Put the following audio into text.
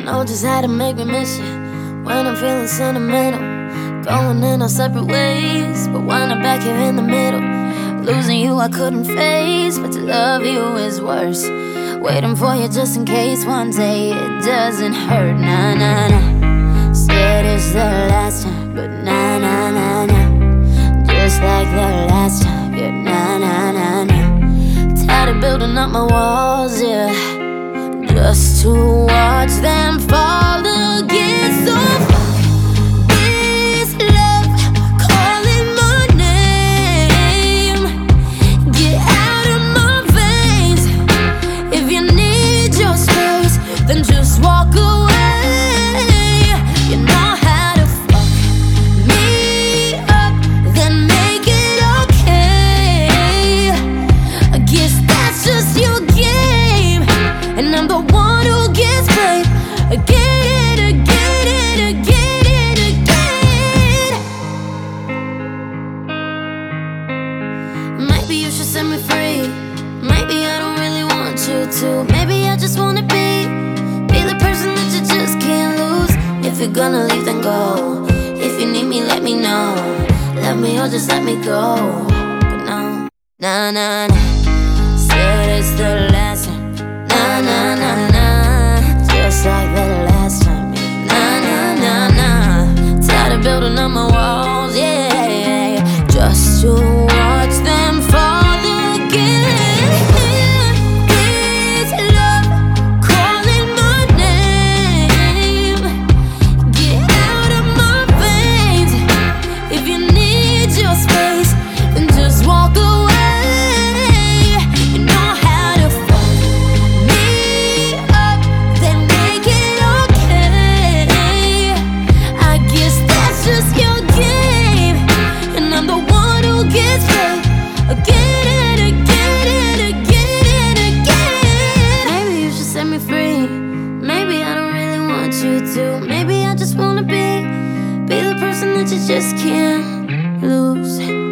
know just how to make me miss you when I'm feeling sentimental. Going in our separate ways, but wind up back here in the middle. Losing you I couldn't face, but to love you is worse. Waiting for you just in case one day it doesn't hurt. Nah, nah, nah. Said it's the last time, but nah, nah, nah, nah. Just like the last time, yeah, nah, nah, nah, nah. Tired of building up my walls, yeah, just to watch them fall again. So fuck this love calling my name. Get out of my veins. If you need your space, then just walk away. You know how to fuck me up, then make it okay. I guess that's just your game, and I'm the one who gets played again, again, and again, and again. Maybe you should set me free. Maybe I don't really want you to. Maybe I just wanna be the person that you just can't lose. If you're gonna leave, then go. If you need me, let me know. Love me or just let me go. But no, nah, nah, nah. Said it's the last time. Nah, nah, nah, nah. Just like the last time. Nah, nah, nah, nah. Tired of building up my walls, yeah, just to watch them fall again. This love calling my name. Get out of my veins. If you need your space, then just walk away. You know how to fuck me up, then make it okay. I guess that's just your game, and I'm the one who gets played again and again and again and again. Maybe you should set me free. Maybe I don't really want you to. Maybe I just wanna be the person that you just can't lose.